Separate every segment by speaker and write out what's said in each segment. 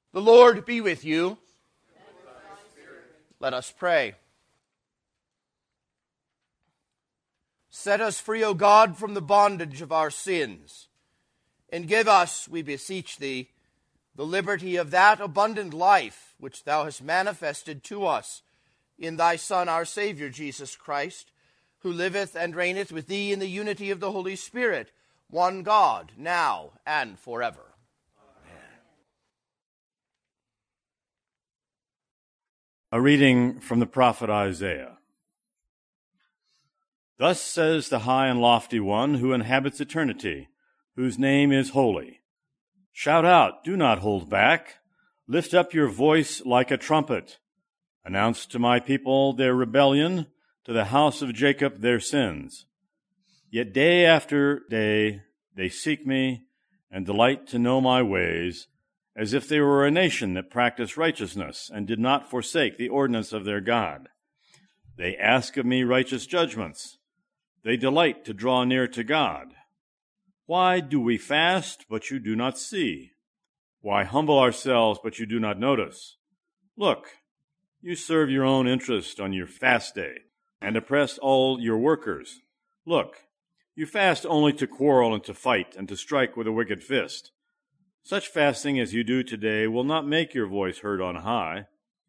Speaker 1: The Lord be with you. Let us pray. Set us free, O God, from the bondage of our sins, and give us, we beseech thee, the liberty of that abundant life which thou hast manifested to us in thy Son, our Savior, Jesus Christ, who liveth and reigneth with thee in the unity of the Holy Spirit, one God, now and forever.
Speaker 2: A reading from the prophet Isaiah. Thus says the high and lofty one who inhabits eternity, whose name is holy. Shout out, do not hold back. Lift up your voice like a trumpet. Announce to my people their rebellion, to the house of Jacob their sins. Yet day after day they seek me and delight to know my ways, as if they were a nation that practiced righteousness and did not forsake the ordinance of their God. They ask of me righteous judgments. They delight to draw near to God. Why do we fast, but you do not see? Why humble ourselves, but you do not notice? Look, you serve your own interest on your fast day and oppress all your workers. Look, you fast only to quarrel and to fight and to strike with a wicked fist. Such fasting as you do today will not make your voice heard on high.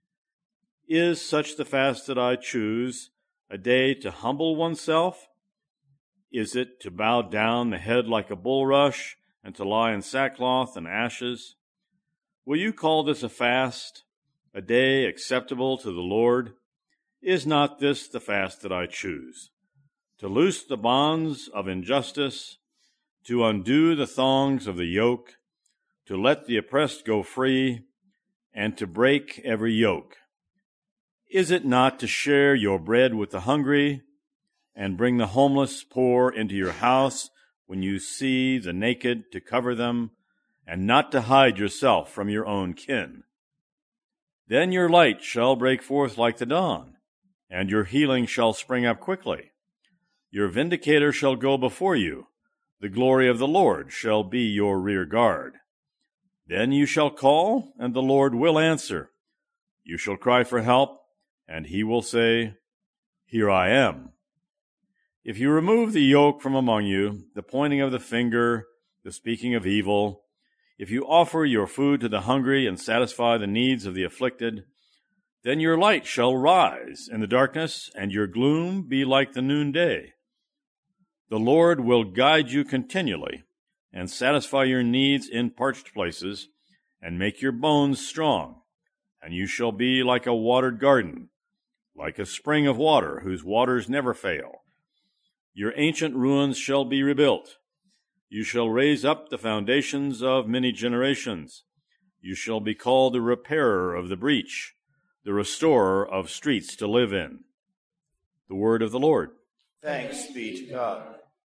Speaker 2: Is such the fast that I choose, a day to humble oneself? Is it to bow down the head like a bulrush and to lie in sackcloth and ashes? Will you call this a fast, a day acceptable to the Lord? Is not this the fast that I choose? To loose the bonds of injustice, to undo the thongs of the yoke, to let the oppressed go free, and to break every yoke? Is it not to share your bread with the hungry, and bring the homeless poor into your house when you see the naked, to cover them, and not to hide yourself from your own kin? Then your light shall break forth like the dawn, and your healing shall spring up quickly. Your vindicator shall go before you. The glory of the Lord shall be your rear guard. Then you shall call, and the Lord will answer. You shall cry for help, and he will say, Here I am. If you remove the yoke from among you, the pointing of the finger, the speaking of evil, if you offer your food to the hungry and satisfy the needs of the afflicted, then your light shall rise in the darkness, and your gloom be like the noonday. The Lord will guide you continually, and satisfy your needs in parched places, and make your bones strong. And you shall be like a watered garden, like a spring of water whose waters never fail. Your ancient ruins shall be rebuilt. You shall raise up the foundations of many generations. You shall be called the repairer of the breach, the restorer of streets to live in. The word of the Lord.
Speaker 1: Thanks be to God.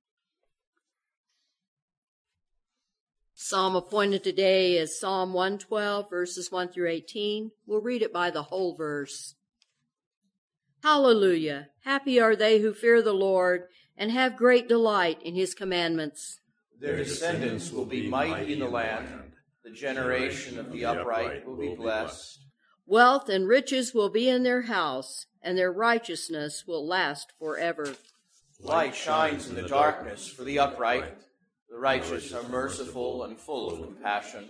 Speaker 3: Psalm appointed today is Psalm 112, verses 1 through 18. We'll read it by the whole verse. Hallelujah! Happy are they who fear the Lord and have great delight in his commandments.
Speaker 1: Their descendants will be mighty in the land. The generation of the upright will be blessed.
Speaker 3: Wealth and riches will be in their house, and their righteousness will last forever.
Speaker 1: Light shines in the darkness for the upright. The righteous are merciful and full of compassion.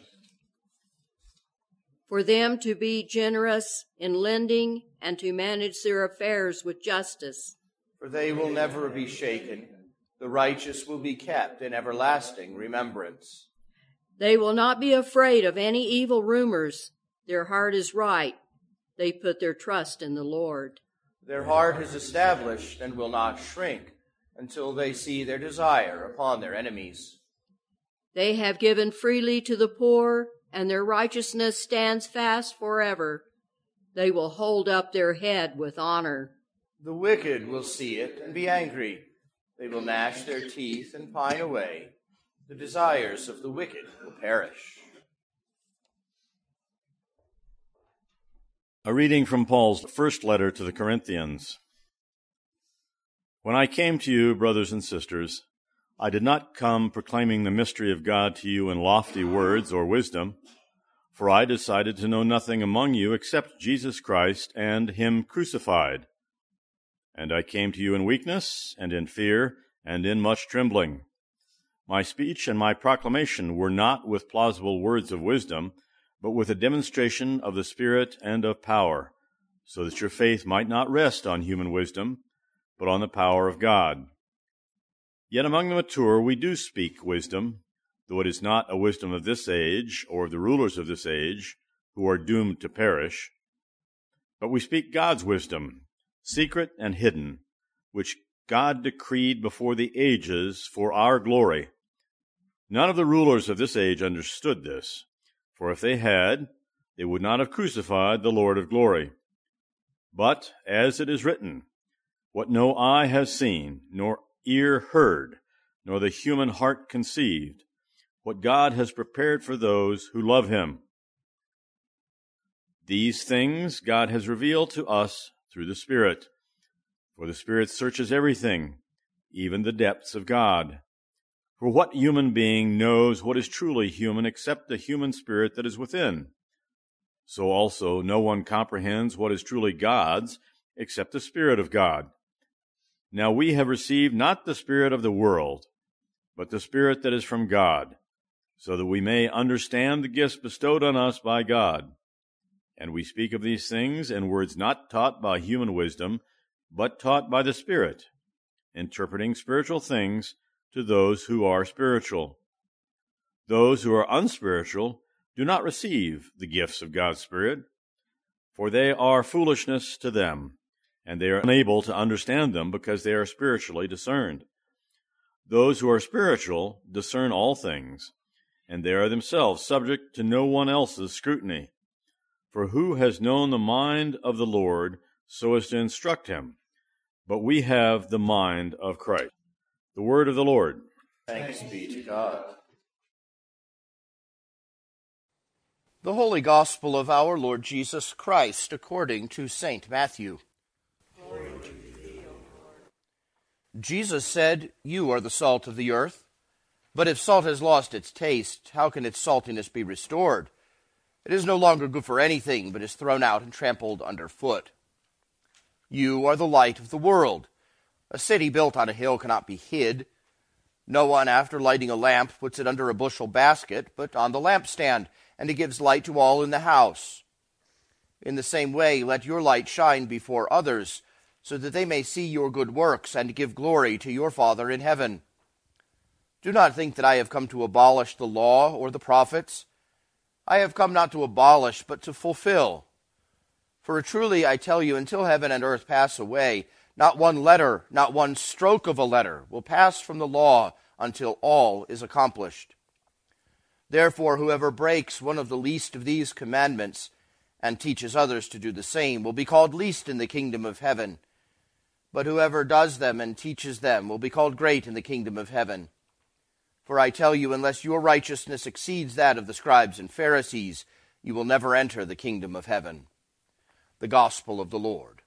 Speaker 3: For them to be generous in lending and to manage their affairs with justice.
Speaker 1: For they will never be shaken. The righteous will be kept in everlasting remembrance.
Speaker 3: They will not be afraid of any evil rumors. Their heart is right. They put their trust in the Lord.
Speaker 1: Their heart is established and will not shrink until they see their desire upon their enemies.
Speaker 3: They have given freely to the poor, and their righteousness stands fast forever. They will hold up their head with honor.
Speaker 1: The wicked will see it and be angry. They will gnash their teeth and pine away. The desires of the wicked will perish.
Speaker 2: A reading from Paul's first letter to the Corinthians. When I came to you, brothers and sisters, I did not come proclaiming the mystery of God to you in lofty words or wisdom, For I decided to know nothing among you except Jesus Christ and him crucified. And I came to you in weakness and in fear and in much trembling. My speech and my proclamation were not with plausible words of wisdom, but with a demonstration of the Spirit and of power, so that your faith might not rest on human wisdom, but on the power of God. Yet among the mature we do speak wisdom, though it is not a wisdom of this age or of the rulers of this age, who are doomed to perish. But we speak God's wisdom, secret and hidden, which God decreed before the ages for our glory. None of the rulers of this age understood this, for if they had, they would not have crucified the Lord of glory. But, as it is written, what no eye has seen, nor ear heard, nor the human heart conceived, what God has prepared for those who love him. These things God has revealed to us through the Spirit. For the Spirit searches everything, even the depths of God. For what human being knows what is truly human except the human spirit that is within? So also no one comprehends what is truly God's except the Spirit of God. Now we have received not the spirit of the world, but the Spirit that is from God, so that we may understand the gifts bestowed on us by God. And we speak of these things in words not taught by human wisdom, but taught by the Spirit, interpreting spiritual things to those who are spiritual. Those who are unspiritual do not receive the gifts of God's Spirit, for they are foolishness to them, and they are unable to understand them because they are spiritually discerned. Those who are spiritual discern all things, and they are themselves subject to no one else's scrutiny. For who has known the mind of the Lord so as to instruct him? But we have the mind of Christ. The word of the Lord.
Speaker 1: Thanks be to God. The Holy Gospel of our Lord Jesus Christ according to St. Matthew. Glory to thee, O Lord. Jesus said, "You are the salt of the earth. But if salt has lost its taste, how can its saltiness be restored? It is no longer good for anything, but is thrown out and trampled underfoot. You are the light of the world. A city built on a hill cannot be hid. No one, after lighting a lamp, puts it under a bushel basket, but on the lampstand, and it gives light to all in the house. In the same way, let your light shine before others, so that they may see your good works and give glory to your Father in heaven. Do not think that I have come to abolish the law or the prophets. I have come not to abolish, but to fulfill. For truly I tell you, until heaven and earth pass away, not one letter, not one stroke of a letter will pass from the law until all is accomplished. Therefore, whoever breaks one of the least of these commandments and teaches others to do the same will be called least in the kingdom of heaven. But whoever does them and teaches them will be called great in the kingdom of heaven. For I tell you, unless your righteousness exceeds that of the scribes and Pharisees, you will never enter the kingdom of heaven." The Gospel of the Lord.